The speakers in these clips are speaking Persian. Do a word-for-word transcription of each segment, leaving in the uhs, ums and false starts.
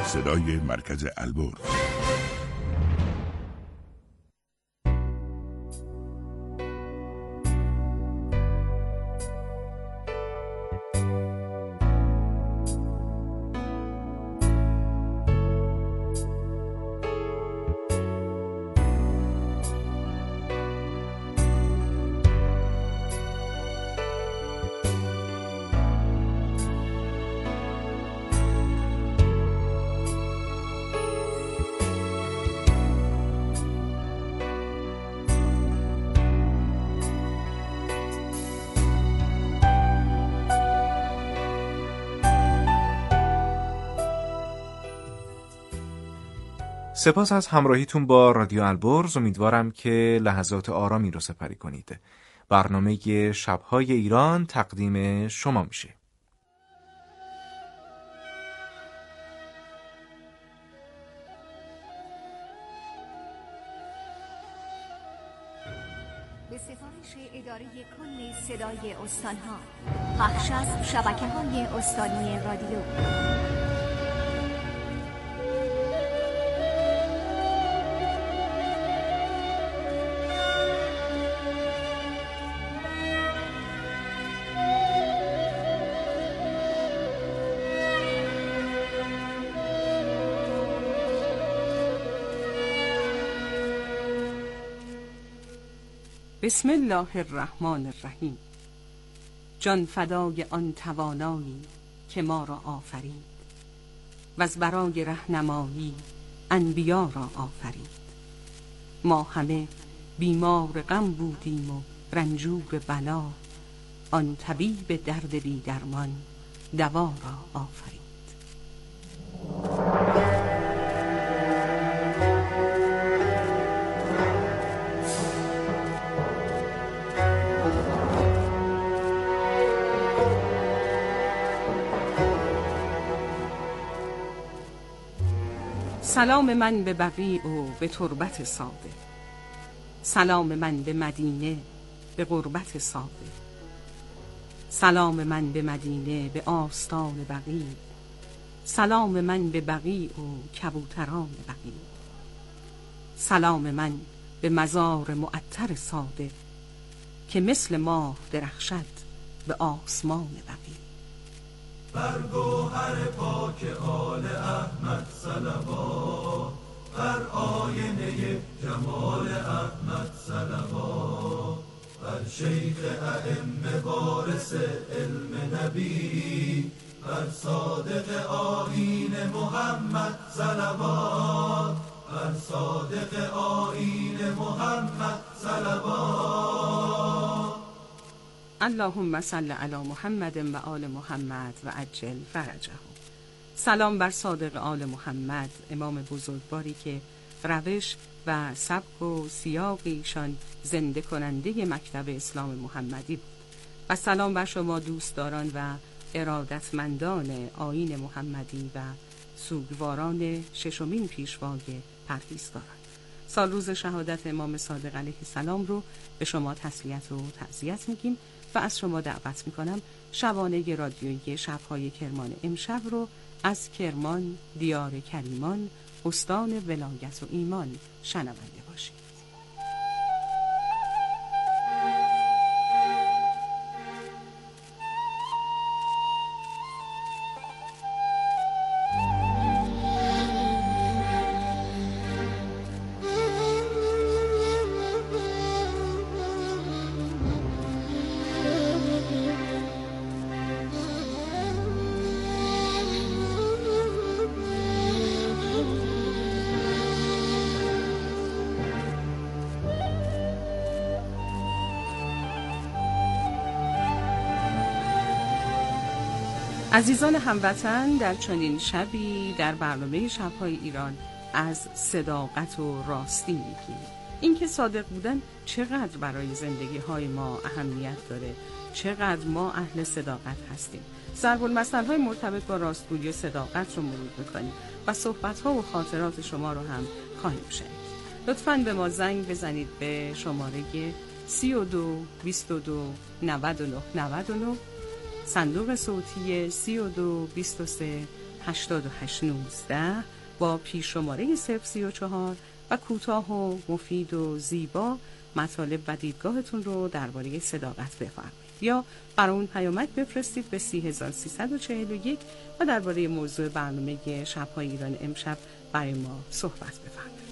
صدای مرکز البرز. سپاس از همراهیتون با رادیو البرز. امیدوارم که لحظات آرامی رو سپری کنید. برنامه شب‌های ایران تقدیم شما میشه. به سفارش اداره کل صدای استان‌ها، پخش از شبکه‌های استانی رادیو. بسم الله الرحمن الرحیم. جان فدای آن توانایی که ما را آفرید و از برای رهنمایی انبیا را آفرید. ما همه بیمار غم بودیم و رنجور بلا، آن طبیب درد بی درمان دوا را آفرید. سلام من به بقیع و به تربت ساده، سلام من به مدینه به غربت ساده، سلام من به مدینه به آستان بقیع، سلام من به بقیع و کبوتران بقیع، سلام من به مزار معطر ساده که مثل ماه درخشد به آسمان بقیع. بر گوهر پاک آل احمد صلوات، بر آینه جمال احمد صلوات، بر شیخ ائمه وارث علم نبی، بر صادق آیین محمد صلوات، بر صادق آیین محمد صلوات. اللهم صل علی محمد و آل محمد و عجل فرجه. سلام بر صادق آل محمد، امام بزرگواری که روش و سبک و سیاق ایشان زنده کننده مکتب اسلام محمدی بود. و سلام بر شما دوستداران و ارادتمندان آیین محمدی و سوگواران ششمین پیشوای پرهیزگاران. سال روز شهادت امام صادق علیه السلام رو به شما تسلیت و تعزیت میگیم و از شما دعوت میکنم شبانه رادیویی شب‌های کرمان امشب رو از کرمان، دیار کریمان، استان ولایت و ایمان شنونده باشید. عزیزان هموطن، در چنین شبی در برنامه شب‌های ایران از صداقت و راستی میگیم. اینکه صادق بودن چقدر برای زندگی‌های ما اهمیت داره، چقدر ما اهل صداقت هستیم. ضرب المثل‌های مرتبط با راستگویی و صداقت رو مرور می‌کنیم و صحبت‌ها و خاطرات شما رو هم خواهیم شنید. لطفاً به ما زنگ بزنید به شماره سی و دو بیست و دو نود و نه نود و نه، صندوق صوتی سی و دو بیست و سه هشتاد و هشت نوزده با پیش‌شماره صفر سی و چهار و کوتاه و مفید و زیبا مطالب و دیدگاهتون رو درباره صداقت بفرمایید یا برای پیامک بفرستید به سی هزار سیصد و چهل و یک و درباره موضوع برنامه شب‌های ایران امشب برای ما صحبت بفرمایید.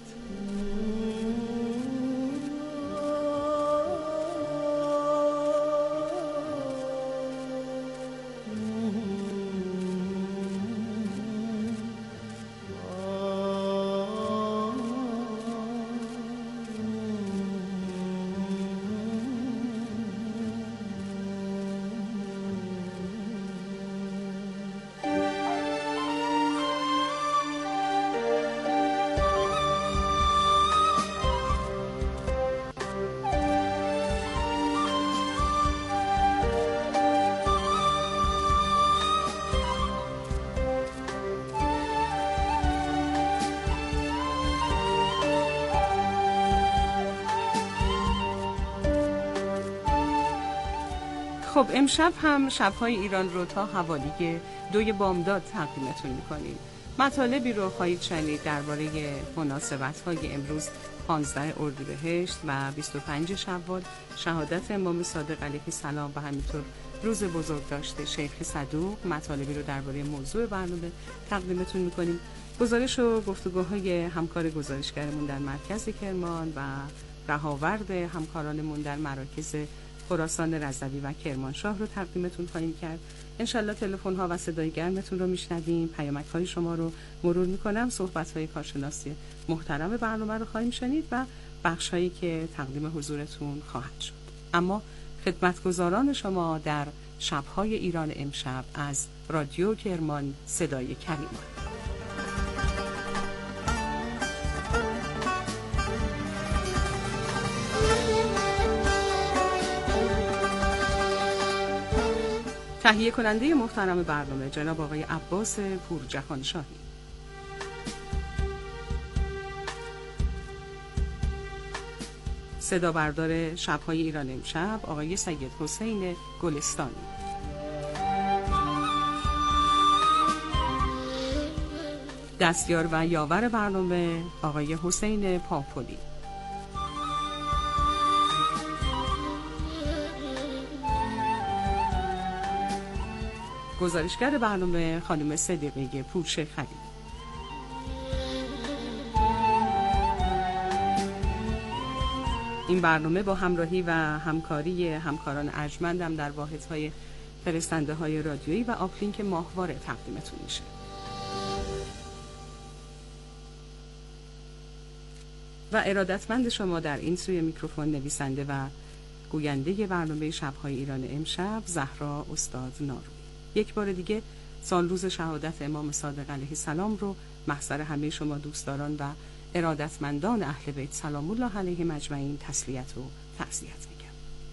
خب امشب هم شب‌های ایران رو تا حوالی دوی بامداد تقدیمتون می‌کنیم. مطالبی رو خواهید شنید درباره مناسبت‌های امروز پانزده اردیبهشت و بیست و پنج شوال، شهادت امام صادق علیه السلام و همینطور روز بزرگداشت شیخ صدوق. مطالبی رو درباره موضوع برنامه تقدیمتون می‌کنیم. گزارش و گفتگوهای همکار گزارشگرمون در مرکز کرمان و رهاورد همکارانمون در مراکز خراسان رضوی و کرمانشاه رو تقدیمتون خواهیم کرد. انشالله تلفن ها و صدای گرمتون رو میشنویم، پیامک های شما رو مرور میکنم، صحبت های کارشناسی محترم برنامه رو خواهیم شنید و بخش هایی که تقدیم حضورتون خواهد شد. اما خدمتگزاران شما در شب‌های ایران امشب از رادیو کرمان صدای کریمان. تهیه کننده محترم برنامه جناب آقای عباس پورجهانشاهی. صدا بردار شب‌های ایران امشب آقای سید حسین گلستانی. دستیار و یاور برنامه آقای حسین پاپولی. گزارشگر برنامه خانم صدیقه پورشه خلیل. این برنامه با همراهی و همکاری همکاران ارجمندم در واحدهای فرستنده های رادیویی و آپلینک ماهواره تقدیمتون میشه. و ارادتمند شما در این سوی میکروفون نویسنده و گوینده برنامه شب‌های ایران امشب زهرا استاد نارو. یک بار دیگه سال روز شهادت امام صادق علیه السلام رو محضر همه شما دوستداران و ارادتمندان اهل بیت سلام الله علیهم اجمعین تسلیت و تعزیت میگم.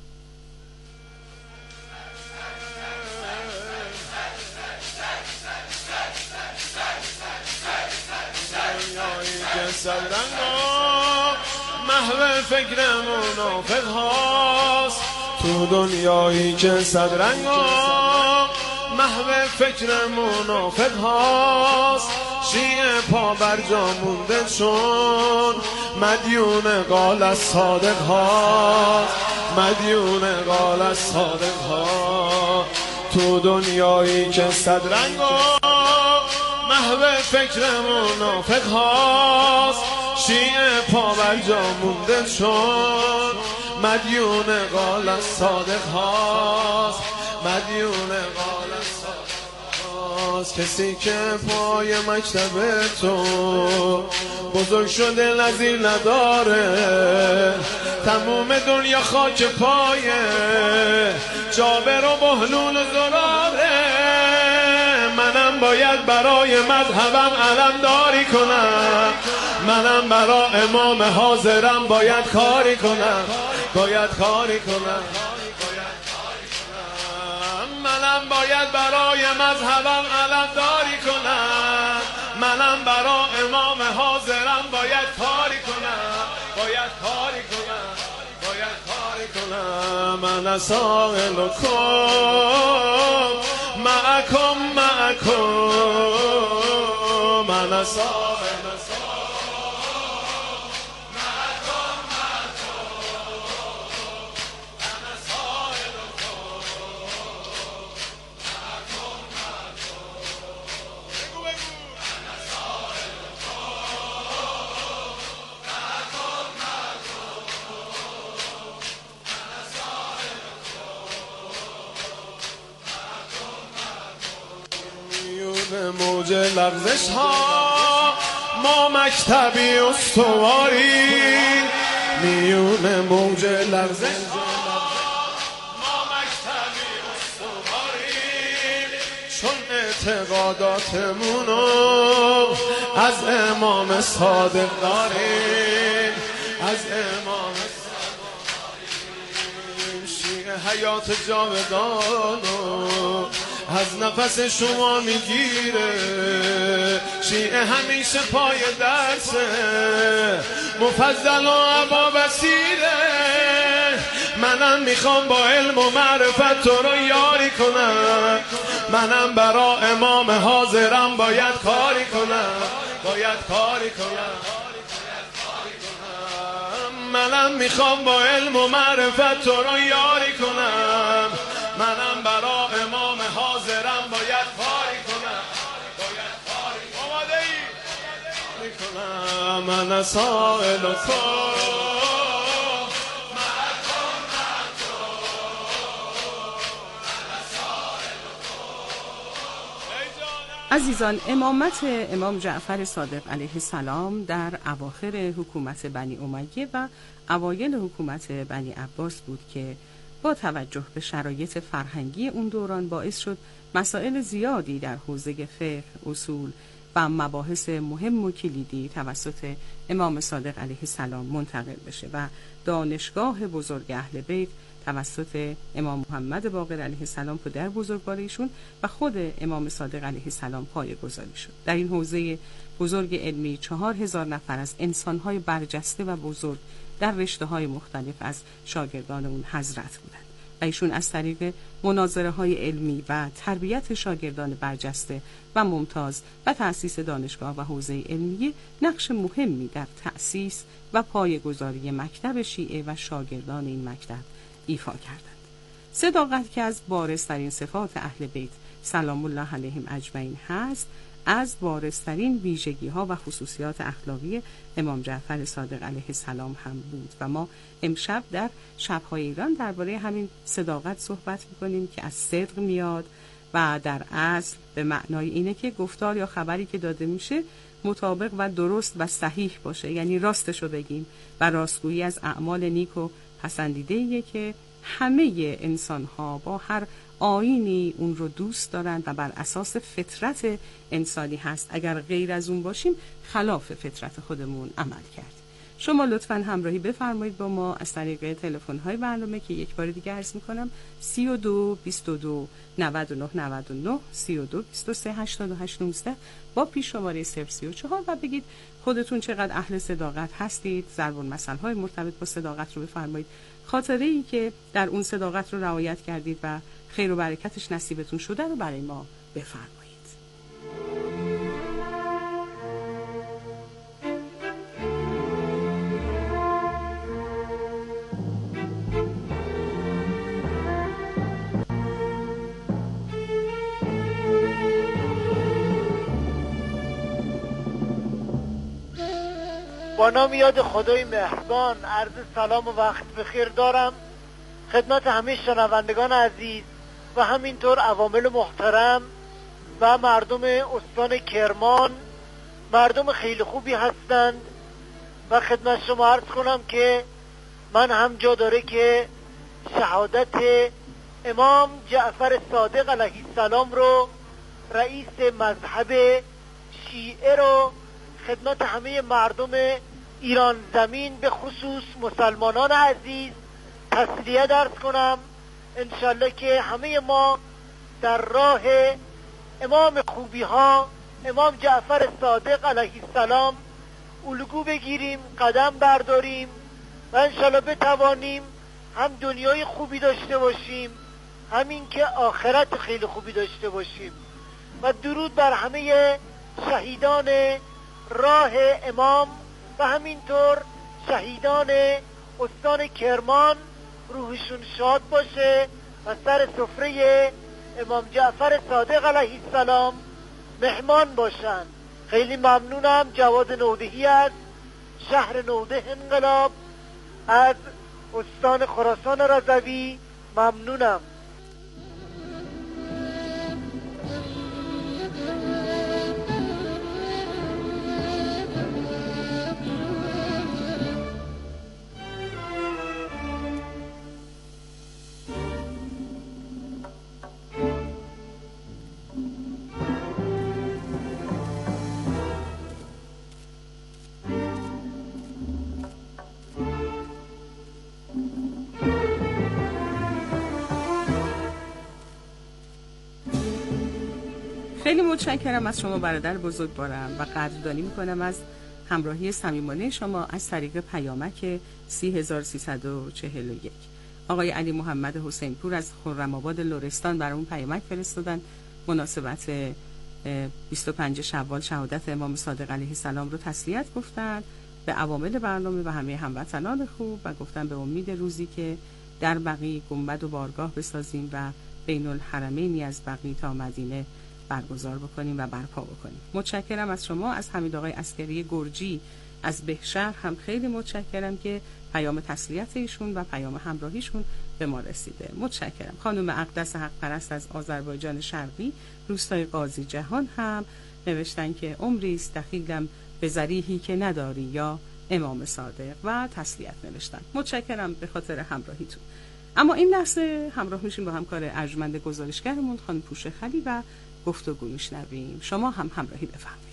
محو فکر منافق هاست تو دنیایی که صدرنگا، محو فکر منافق هاست شیعه پا بر جا مونده چون مدیون قال از صادق هاست، مدیون قال از صادق ها تو دنیایی که صدرنگا، محو فکر منافق هاست شیعه پا بر جا مونده چون مدیون قال از صادق هاست، مدیون قال از صادق هاست. کسی که پای مکتب تو بزرگ شده نظیر نداره، تموم دنیا خاک پایه جابر و بهلول و زراره. منم باید برای مذهبم علم داری کنم، منم برای امام حاضرم باید کاری کنم، باید کاری کنم. منم باید برای مذهبم علم داری کنم، منم برای امام حاضرم باید کاری کنم، باید کاری کنم، باید کاری کنم. من سائل کن معکم معکم انا صاحب موج لغزش ها ما مکتبی استواری میون موج لغزش ها ما مکتبی استواری چون اعتقاداتمونو از امام صادق داریم از امام صادق داریم شیعه حیات جاودانو از نفس شما میگیره شیعه همیشه پای درسه مفضل و عبا بسیره منم میخوام با علم و معرفت تو رو یاری کنم منم برا امام حاضرم باید کاری کنم باید کاری کنم منم میخوام با علم و معرفت تو رو یاری کنم منم برا امام حاضرم باید کاری کنم باید کاری آماده ای کنم من سائل تو عزیزان، امامت امام جعفر صادق علیه السلام در اواخر حکومت بنی امیه و اوایل حکومت بنی عباس بود که با توجه به شرایط فرهنگی اون دوران باعث شد مسائل زیادی در حوزه فقه، اصول و مباحث مهم و کلیدی توسط امام صادق علیه السلام منتقل بشه و دانشگاه بزرگ اهل بیت توسط امام محمد باقر علیه السلام پدر بزرگوار ایشون و خود امام صادق علیه السلام پایه‌گذاری شد. در این حوزه بزرگ علمی چهار هزار نفر از انسان‌های برجسته و بزرگ در رشته‌های مختلف از شاگردان اون حضرت بودند و ایشون از طریق مناظره‌های علمی و تربیت شاگردان برجسته و ممتاز و تأسیس دانشگاه و حوزه علمی نقش مهمی در تأسیس و پایه‌گذاری مکتب شیعه و شاگردان این مکتب ایفا کردند. صداقت که از بارزترین صفات اهل بیت سلام الله علیهم اجمعین هست، از بارزترین ویژگی ها و خصوصیات اخلاقی امام جعفر صادق علیه السلام هم بود و ما امشب در شب‌های ایران درباره همین صداقت صحبت می‌کنیم که از صدق میاد و در اصل به معنای اینه که گفتار یا خبری که داده میشه مطابق و درست و صحیح باشه، یعنی راستشو بگیم و راستگویی از اعمال نیک و پسندیده‌ایه که همه انسان‌ها با هر آیینی اون رو دوست دارند و بر اساس فطرت انسانی هست. اگر غیر از اون باشیم خلاف فطرت خودمون عمل کردیم. شما لطفاً همراهی بفرمایید با ما از طریق تلفن‌های برنامه که یک بار دیگه عرض می‌کنم سی و دو بیست و دو نود و نه نود و نه سی و دو بیست و سه هشتاد و هشت نوزده با پیش شماره صفر سی و چهار و بگید خودتون چقدر اهل صداقت هستید. ضرب المثل‌های مرتبط با صداقت رو بفرمایید، خاطره‌ای که در اون صداقت رو رعایت کردید و خیر و برکتش نصیبتون شده رو برای ما بفرمایید. با نام یاد خدای مهربان عرض سلام و وقت بخیر دارم خدمت همه شنوندگان عزیز و همینطور عوامل محترم و مردم استان کرمان. مردم خیلی خوبی هستند و خدمت شما عرض کنم که من هم جا داره که شهادت امام جعفر صادق علیه السلام رو رئیس مذهب شیعه رو خدمت همه مردم ایران زمین به خصوص مسلمانان عزیز تسلیه درس کنم. انشالله که همه ما در راه امام خوبی ها امام جعفر صادق علیه السلام الگو بگیریم، قدم برداریم و انشالله بتوانیم هم دنیای خوبی داشته باشیم همین که آخرت خیلی خوبی داشته باشیم و درود بر همه شهیدان راه امام و همینطور شهیدان استان کرمان، روحشون شاد باشه و سر سفره امام جعفر صادق علیه السلام مهمان باشن. خیلی ممنونم. جواد نودهی از شهر نوده انقلاب از استان خراسان رضوی ممنونم. خیلی متشکرم از شما برادر بزرگوارم و قدردانی میکنم از همراهی صمیمانه شما از طریق پیامک سی هزار و سیصد و چهل و یک. آقای علی محمد حسین پور از خرم آباد لرستان برامون پیامک فرستادن مناسبت بیست و پنج شوال شهادت امام صادق علیه السلام رو تسلیت گفتن به عوامل برنامه و همه هموطنان خوب و گفتن به امید روزی که در بقیع گنبد و بارگاه بسازیم و بین الحرمینی از بقیع تا مدینه برگزار بکنیم و برپا بکنیم. متشکرم از شما. از حمید آقای عسکری گرجی از بهشهر هم خیلی متشکرم که پیام تسلیت ایشون و پیام همراهیشون به ما رسیده. متشکرم. خانم اقدس حق پرست از آذربایجان شرقی روستای قاضی جهان هم نوشتن که عمری است دخیلم به ذریحی که نداری یا امام صادق و تسلیت نوشتن. متشکرم به خاطر همراهیتون. اما این لحظه همراه میشیم با همکار ارجمند گزارشگرمون خانم پوشه خلی و گفتگو میشنویم. شما هم همراهی بفرمایید.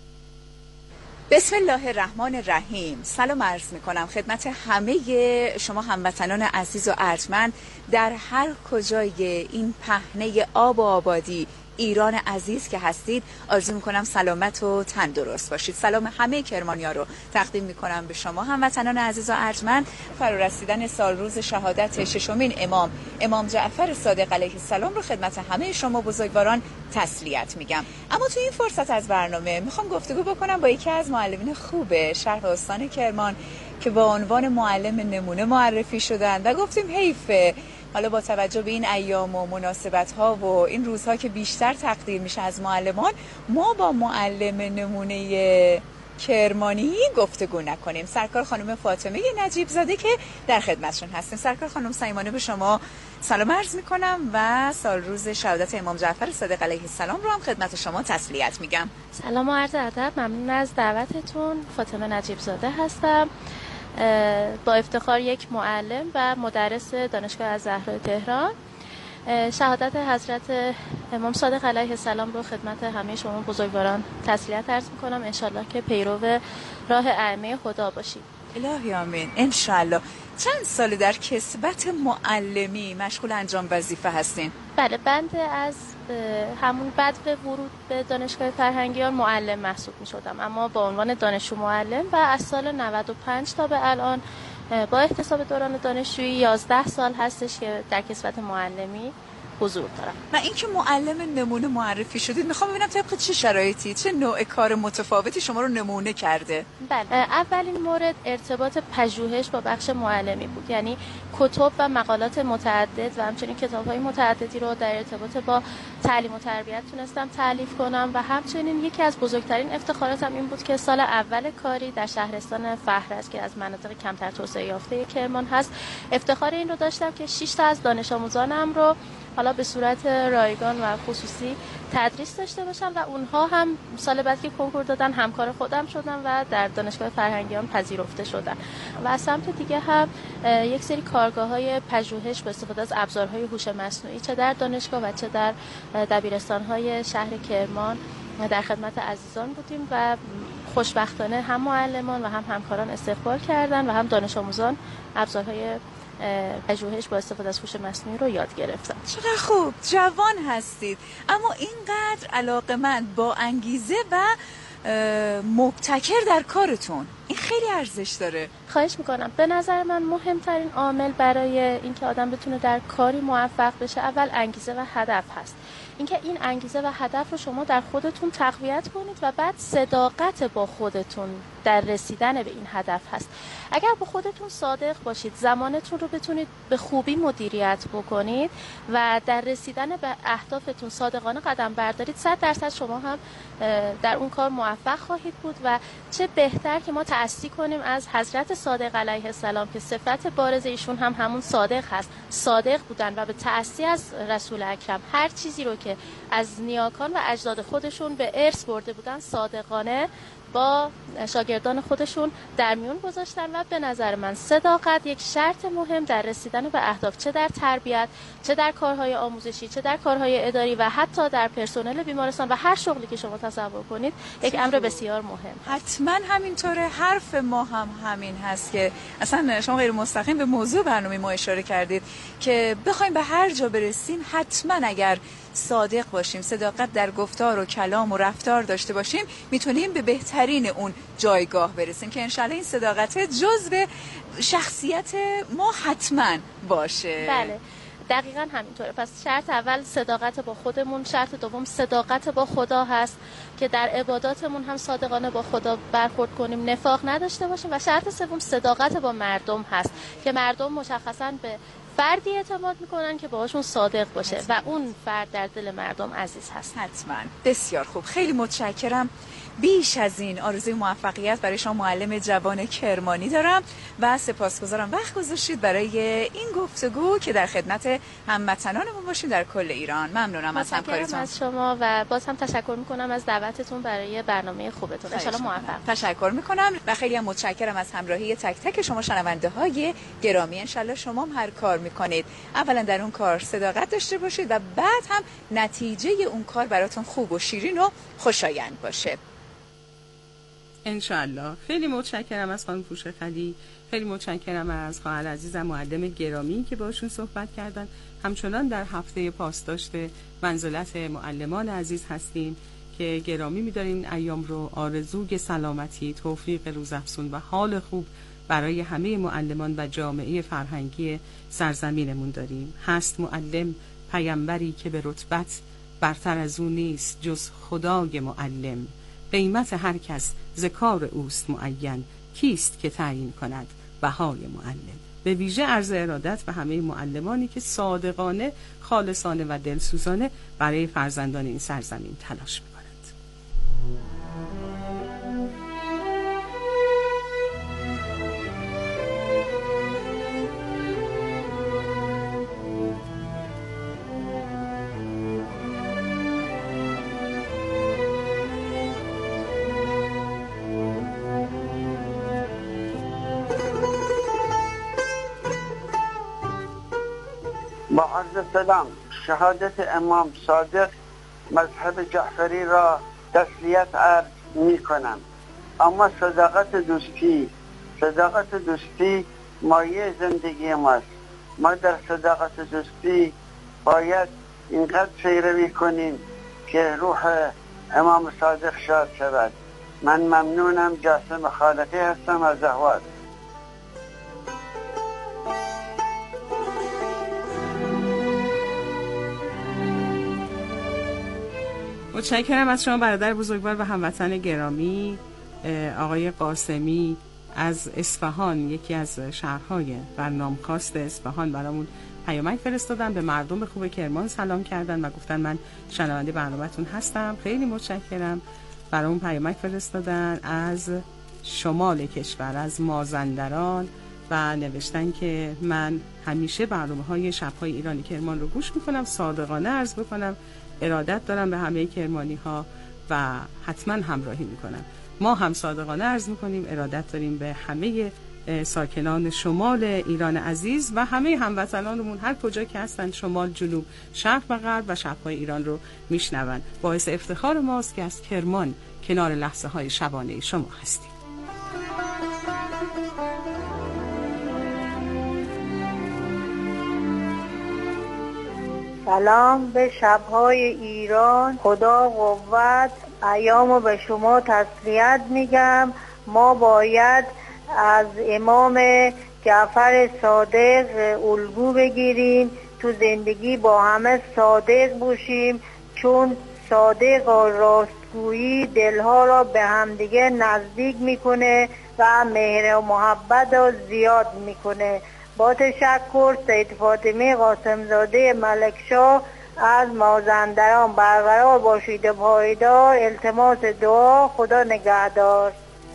بسم الله الرحمن الرحیم. سلام عرض میکنم خدمت همه شما هموطنان عزیز و ارجمند در هر کجای این پهنه آب و آبادی ایران عزیز که هستید. آرزو میکنم سلامت و تندرست باشید. سلام همه کرمانیا رو تقدیم میکنم به شما هموطنان عزیز و ارجمند. فرارسیدن سال روز شهادت ششمین امام امام جعفر صادق علیه السلام رو خدمت همه شما بزرگواران تسلیت میگم. اما تو این فرصت از برنامه میخوام گفتگو بکنم با یکی از معلمین خوب شهر استان کرمان که با عنوان معلم نمونه معرفی شدن و گفتیم حیفه حالا با توجه به این ایام و مناسبت‌ها و این روزها که بیشتر تقدیر میشه از معلمان، ما با معلم نمونه کرمانی گفتگو نکنیم. سرکار خانم فاطمه نجیب زاده که در خدمتشون هستیم. سرکار خانم صمیمانه به شما سلام عرض میکنم و سال روز شهادت امام جعفر صادق علیه السلام رو هم خدمت شما تسلیت میگم. سلام و عرض ادب. ممنون از دعوتتون. فاطمه نجیب زاده هستم، با افتخار یک معلم و مدرس دانشگاه الزهرا تهران. شهادت حضرت امام صادق علیه السلام رو خدمت همه شما بزرگواران تسلیت عرض میکنم. انشالله که پیرو راه ائمه خدا باشید. الهی آمین. انشالله. چند سال در کسبت معلمی مشغول انجام وظیفه هستین؟ بله، بنده از همون بعد به ورود به دانشگاه فرهنگیان معلم محسوب می شدم، اما با عنوان دانشجو معلم و از سال نود و پنج تا به الان با احتساب دوران دانشجویی یازده سال هستش که در کسبت معلمی حضور دارم. و اینکه معلم نمونه معرفی شدید، میخوام ببینم طبق چه شرایطی، چه نوع کار متفاوتی شما رو نمونه کرده؟ بله، اولین مورد ارتباط پژوهش با بخش معلمی بود، یعنی کتب و مقالات متعدد و همچنین کتاب‌های متعددی رو در ارتباط با تعلیم و تربیت تونستم تألیف کنم و همچنین یکی از بزرگترین افتخاراتم این بود که سال اول کاری در شهرستان فهرست که از مناطق کمتر توسعه یافته کرمان هست، افتخار این رو داشتم که شش تا از دانش آموزانم رو حالا به صورت رایگان و خصوصی تدریس داشته باشم و اونها هم سال بعد که کنکور دادن همکار خودم شدن و در دانشگاه فرهنگیان پذیرفته شدن. و از سمت دیگه هم یک سری کارگاه‌های پژوهش با استفاده از ابزارهای هوش مصنوعی چه در دانشگاه و چه در دبیرستان‌های شهر کرمان در خدمت عزیزان بودیم و خوشبختانه هم معلمان و هم همکاران استقبال کردن و هم دانش آموزان ابزارهای پژوهش با استفاده از هوش مصنوعی رو یاد گرفتن. چقدر خوب، جوان هستید اما اینقدر علاقه‌مند، با انگیزه و مبتکر در کارتون. این خیلی ارزش داره. خواهش میکنم. به نظر من مهمترین عامل برای اینکه آدم بتونه در کاری موفق بشه اول انگیزه و هدف هست. اینکه این انگیزه و هدف رو شما در خودتون تقویت کنید و بعد صداقت با خودتون در رسیدن به این هدف هست. اگر با خودتون صادق باشید، زمانتون رو بتونید به خوبی مدیریت بکنید و در رسیدن به اهدافتون صادقانه قدم بردارید، صد درصد شما هم در اون کار موفق خواهید بود. و چه بهتر که ما تأسی کنیم از حضرت صادق علیه السلام که صفت بارز ایشون هم همون صادق هست، صادق بودن و به تأسی از رسول اکرم هر چیزی رو که از نیاکان و اجداد خودشون به ارث برده بودن صادقانه با شاگردان خودشون در میون گذاشتن. و به نظر من صداقت یک شرط مهم در رسیدن به اهداف، چه در تربیت، چه در کارهای آموزشی، چه در کارهای اداری و حتی در پرسنل بیمارستان و هر شغلی که شما تصور کنید، یک امر بسیار مهم. حتما همینطوره. حرف ما هم همین هست که اصلا شما غیر مستقیم به موضوع برنامه ما اشاره کردید که بخوایم به هر جا برسیم حتما اگر صادق باشیم، صداقت در گفتار و کلام و رفتار داشته باشیم، میتونیم به بهترین اون جایگاه برسیم که انشالله این صداقت جزو شخصیت ما حتما باشه. بله دقیقاً همینطوره. پس شرط اول صداقت با خودمون، شرط دوم صداقت با خدا هست که در عباداتمون هم صادقانه با خدا برخورد کنیم، نفاق نداشته باشیم، و شرط سوم صداقت با مردم هست که مردم مشخصاً به فردی اعتماد میکنن که باهاشون صادق باشه حتما. و اون فرد در دل مردم عزیز هست. حتما. بسیار خوب، خیلی متشکرم. بیش از این آرزوی موفقیت برای شما معلم جوان کرمانی دارم و سپاسگزارم وقت گذاشتید برای این گفتگو که در خدمت هموطنانمون باشیم در کل ایران. ممنونم از همکاریتون. از شما و باز هم تشکر میکنم از دعوتتون برای برنامه خوبتون. ان شاءالله موفق. تشکر میکنم و خیلی هم متشکرم از همراهی تک تک شما شنونده های گرامی. ان شاءالله شما هم هر کار میکنید اولا در اون کار صداقت داشته باشید و بعد هم نتیجه اون کار براتون خوب و شیرین و خوشایند باشه. انشالله. خیلی متشکرم از خانم پورشخلی، خیلی متشکرم از خواهر عزیزم معلم گرامی که باشون صحبت کردن. همچنان در هفته پاسداشت منزلت معلمان عزیز هستیم که گرامی می‌داریم این ایام رو. آرزوی سلامتی، توفیق روزافزون و حال خوب برای همه معلمان و جامعه فرهنگی سرزمینمون داریم. هست معلم پیامبری که به رتبت برتر از او نیست جز خدای معلم. قیمت هر کس ذکار اوست معین، کیست که تعیین کند بهای معلم. به ویژه عرض ارادت به همه معلمانی که صادقانه، خالصانه و دلسوزانه برای فرزندان این سرزمین تلاش می‌کنند. با عرض سلام، شهادت امام صادق مذهب جعفری را تسلیت عرض می کنم. اما صداقت دوستی صداقت دوستی مایه زندگی ماست. ما در صداقت دوستی باید اینقدر پیروی کنیم که روح امام صادق شاد شود. من ممنونم. جاسم خالقی هستم از اهواز. متشکرم از شما برادر بزرگوار و هموطن گرامی آقای قاسمی از اصفهان، یکی از شهرهای برنامه‌خواست اصفهان. برامون پیامک فرستادن، به مردم خوب کرمان سلام کردن و گفتن من شنونده برنامه‌تون هستم. خیلی متشکرم. برامون پیامک فرستادن از شمال کشور، از مازندران و نوشتن که من همیشه برنامه‌های شب‌های ایرانی کرمان رو گوش می‌کنم. صادقانه عرض بکنم ارادت دارم به همه کرمانی ها و حتما همراهی میکنم. ما هم صادقانه عرض میکنیم ارادت داریم به همه ساکنان شمال ایران عزیز و همه هموطنانمون هر کجا که هستن، شمال، جنوب، شرق و غرب و شب‌های ایران رو میشنون. باعث افتخار ماست که از کرمان کنار لحظه های شبانه شما هستیم. سلام به شب‌های ایران. خدا قوت. ایامو به شما تسلیت میگم ما باید از امام جعفر صادق الگو بگیریم، تو زندگی با همه صادق باشیم، چون صادق و راستگویی دلها را به همدیگه نزدیک میکنه و مهر و محبت را زیاد میکنه. با تشکر، سید فاطمه قاسمزاده ملکشاه از مازندران. برقرار باشید پایدار. التماس دعا. خدا نگهدار.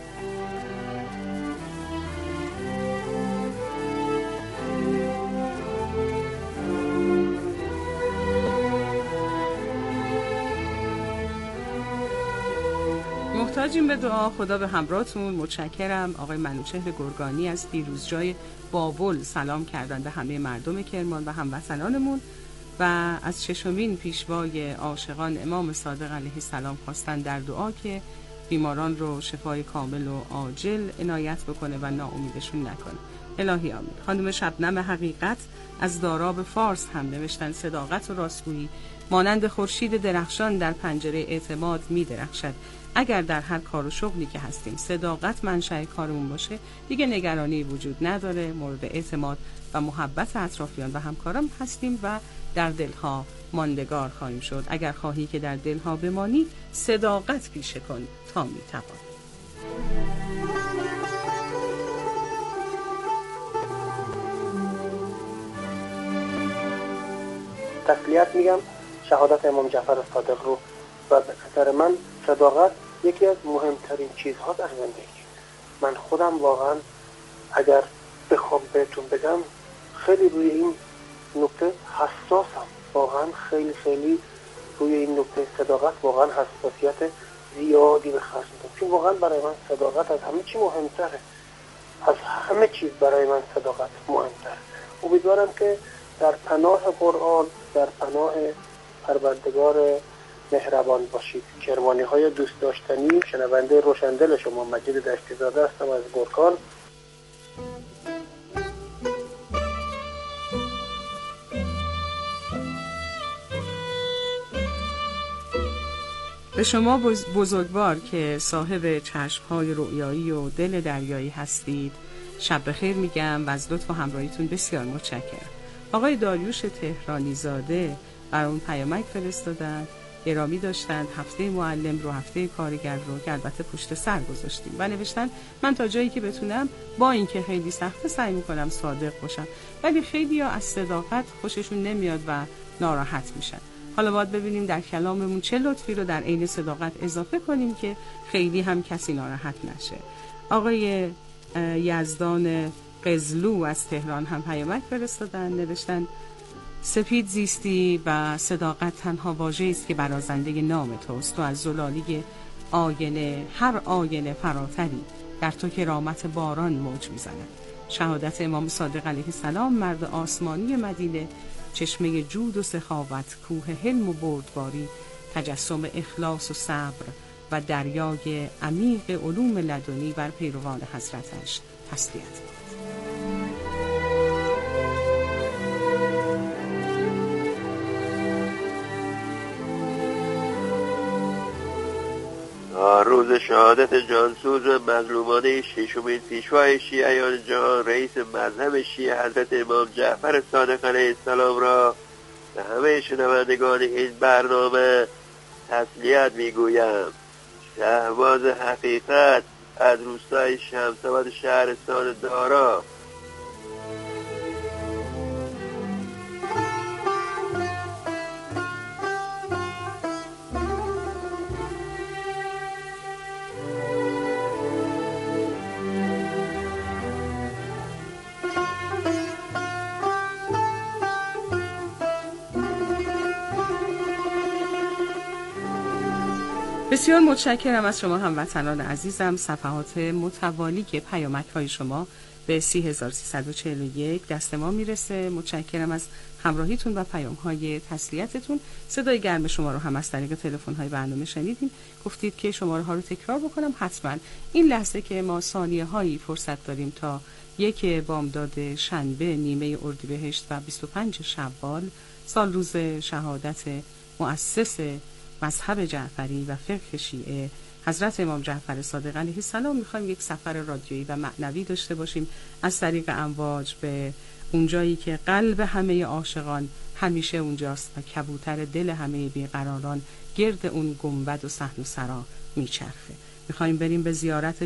محتاجیم به دعا. خدا به همراهتون. متشکرم. آقای منوچهر گرگانی از پیروزجای بابل سلام کردن به همه مردم کرمان و هموطنانمون و از ششمین پیشوای عاشقان امام صادق علیه السلام خواستن در دعا که بیماران رو شفای کامل و عاجل عنایت بکنه و ناامیدشون نکنه. الهی آمین. خانم شبنم حقیقت از داراب فارس هم نوشتن صداقت و راستگویی مانند خورشید درخشان در پنجره اعتماد می درخشد. اگر در هر کار و شغلی که هستیم صداقت منشأ کارمون باشه دیگه نگرانی وجود نداره، مورد اعتماد و محبت اطرافیان و همکاران هستیم و در دلها ماندگار خواهیم شد. اگر خواهی که در دلها بمانی صداقت پیشه کن تا می توان. تسلیت میگم شهادت امام جعفر صادق رو و به نظر من صداقت یکی از مهمترین چیزها در زندگی. من خودم واقعا اگر بخوام بهتون بگم خیلی روی این نکته حساسم، واقعا خیلی خیلی روی این نکته صداقت واقعا حساسیت زیادی به خرج میدم، چون واقعا برای من صداقت از همه چی مهمتره، از همه چیز برای من صداقت مهمتره. امیدوارم که در پناه قرآن، در پناه پروردگار مهربان باشید. کرمانی های دوست داشتنی، شنونده روشندل شما مجید دشتی زاده هستم از گرگان. به شما بزرگوار که صاحب چشم‌های رؤیایی و دل دریایی هستید شب بخیر میگم و از لطف و همراهیتون بسیار متشکرم. آقای داریوش تهرانی زاده برامون پیامک فرستادن، گرامی داشتند هفته معلم رو، هفته کارگر رو که البته پشت سر گذاشتیم و نوشتن من تا جایی که بتونم با اینکه خیلی سخته سعی میکنم صادق باشم، ولی خیلی ها از صداقت خوششون نمیاد و ناراحت میشن. حالا باید ببینیم در کلاممون چه لطفی رو در عین صداقت اضافه کنیم که خیلی هم کسی ناراحت نشه. آقای یزدان قزلو از تهران هم پیامک فرستادن، نوشتن سپید زیستی و صداقت تنها واژه‌ای است که برازنده نام توست. تو از زلالی آینه هر آینه فراتری، در تو کرامت باران موج میزند. شهادت امام صادق علیه السلام مرد آسمانی مدینه، چشمه جود و سخاوت، کوه حلم و بردباری، تجسم اخلاص و صبر و دریای عمیق علوم لدنی بر پیروان حضرتش تسلیت. روز شهادت جانسوز و مظلومانه ششمین پیشوای شیعیان جهان، رئیس مذهب شیعه حضرت امام جعفر صادق علیه السلام را به همه شنوندگان این برنامه تسلیت میگویم. شهباز حقیقت از روستای شمس‌آباد شهرستان دارا. بسیار متشکرم از شما هموطنان عزیزم. صفحات متوالی که پیامک های شما به سی هزار سیصد و چهل و یک دست ما میرسه. متشکرم از همراهیتون و پیام های تسلیتتون. صدای گرم شما رو هم از طریق تلفن های برنامه شنیدیم. گفتید که شماره ها رو تکرار بکنم. حتما این لحظه که ما ثانیه هایی فرصت داریم تا یک بامداد شنبه نیمه اردیبهشت و بیست و پنج شوال سال روز شهادت مؤسس مذهب جعفری و فقه شیعه حضرت امام جعفر صادق علیه السلام میخوایم یک سفر رادیویی و معنوی داشته باشیم از طریق امواج به اونجایی که قلب همه عاشقان همیشه اونجاست و کبوتر دل همه بیقراران گرد اون گنبد و صحن و سرا میچرخه. میخوایم بریم به زیارت